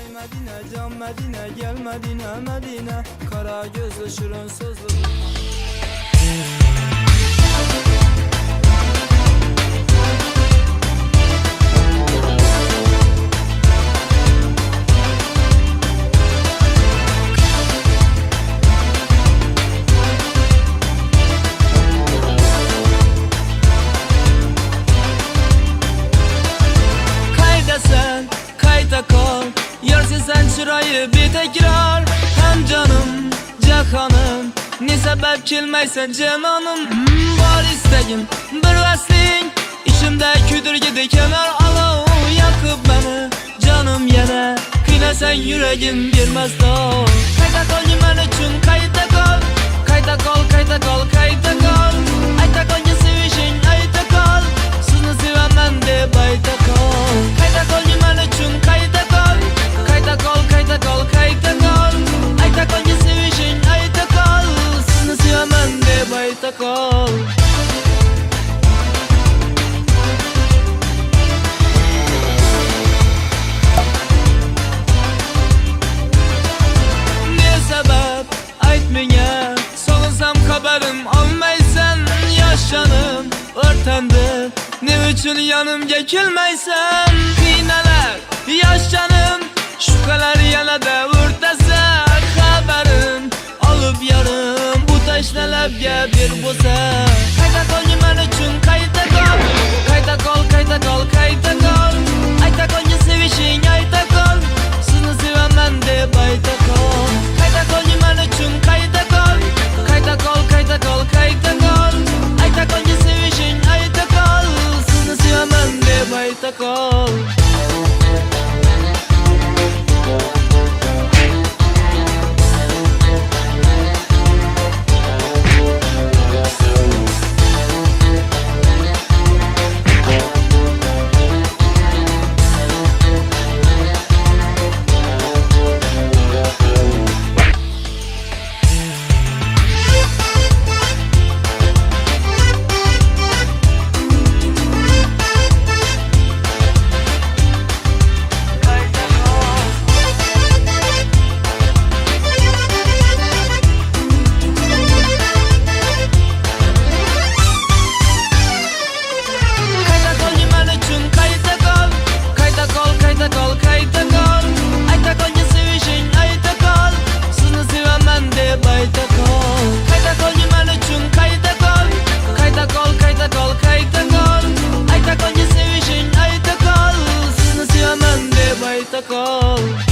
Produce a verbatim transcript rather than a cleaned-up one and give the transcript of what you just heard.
Medine, can Medine, gel Medine, Medine. Kara gözlü şirin sözlü. Sen çırayı bir tekrar. Hem canım, cahanım, ne sebep kilmeysen cananım. hmm, Var isteğim, bir vesling, içimde küdür gidi kenar alı. Yakıp beni, canım yine, kıyna sen yüreğim girmez da. Kayda kal yemen için kayda kal. Kayda kal, kayda kal, kayda kal. Ayta kal ya sevişin, ayta kal. Sizni sevemem de bayta kal. Kayda kal yemen için kayda kal. Kayda kal, kayda kal, kayda kal. Ayta kal ya sevişin, ayta kal. Sizni sevemem de bayta kal. Ne sebep aytmaya, solunsam haberim almaysan. Yaşanım ortamda, ne üçün yanımga kelmaysan. Qiynalar yaşanım, şu kadar yana da o'rtasa. Haberim alıp yarım, bu tashlabga bir bo'lsa. Qayta qol yemen uchun qayta qol. Qayta qol, qayta qol, qayta qol. Ayta qol ya sevishing, ayta qol. Sizni sevaman deb ayta qol. Qayta qol yemen uchun qayta qol. Qayta qol, qayta qol, qayta qol. Ayta qol ya sevishing, ayta qol. Sizni sevaman deb ayta qol. Call.